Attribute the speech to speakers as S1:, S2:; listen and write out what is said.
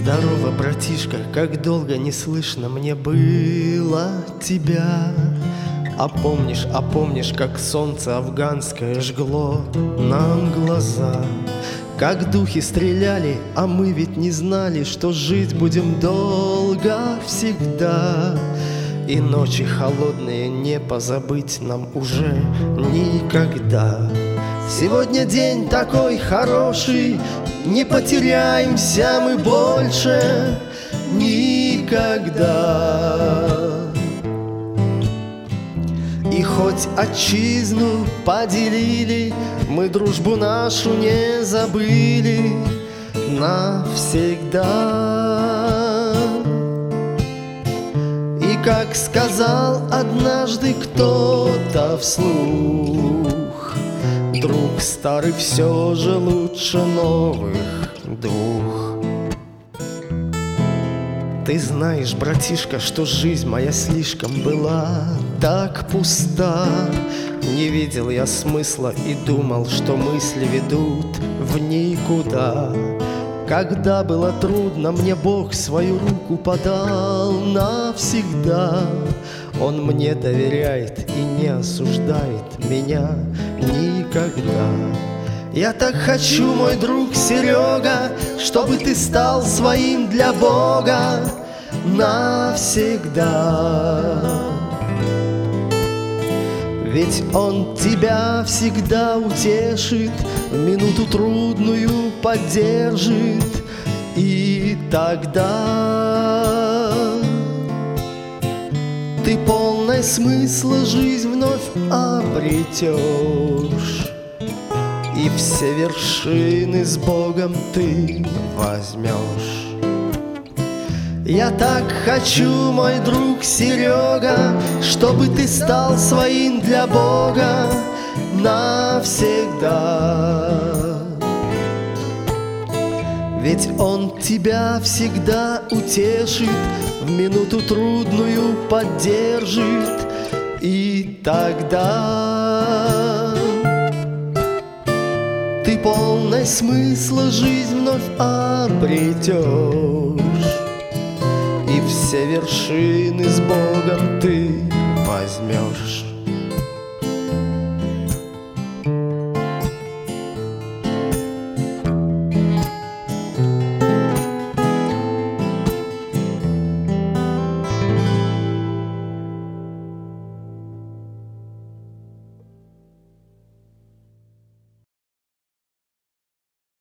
S1: Здорово, братишка, как долго не слышно мне было тебя. А помнишь, как солнце афганское жгло нам глаза? Как духи стреляли, а мы ведь не знали, что жить будем долго всегда. И ночи холодные не позабыть нам уже никогда. Сегодня день такой хороший, не потеряемся мы больше никогда. И хоть отчизну поделили, мы дружбу нашу не забыли навсегда. И как сказал однажды кто-то вслух: друг старый все же лучше новых двух. Ты знаешь, братишка, что жизнь моя слишком была так пуста. Не видел я смысла и думал, что мысли ведут в никуда. Когда было трудно, мне Бог свою руку подал навсегда. Он мне доверяет и не осуждает меня никогда. Я так хочу, мой друг Серега, чтобы ты стал своим для Бога навсегда. Ведь Он тебя всегда утешит, в минуту трудную поддержит, и тогда ты полное смысла жизнь вновь обретешь, и все вершины с Богом ты возьмешь. Я так хочу, мой друг Серега, чтобы ты стал своим для Бога навсегда. Ведь Он тебя всегда утешит, в минуту трудную поддержит, и тогда ты полное смысла жизнь вновь обретешь, и все вершины с Богом ты возьмешь.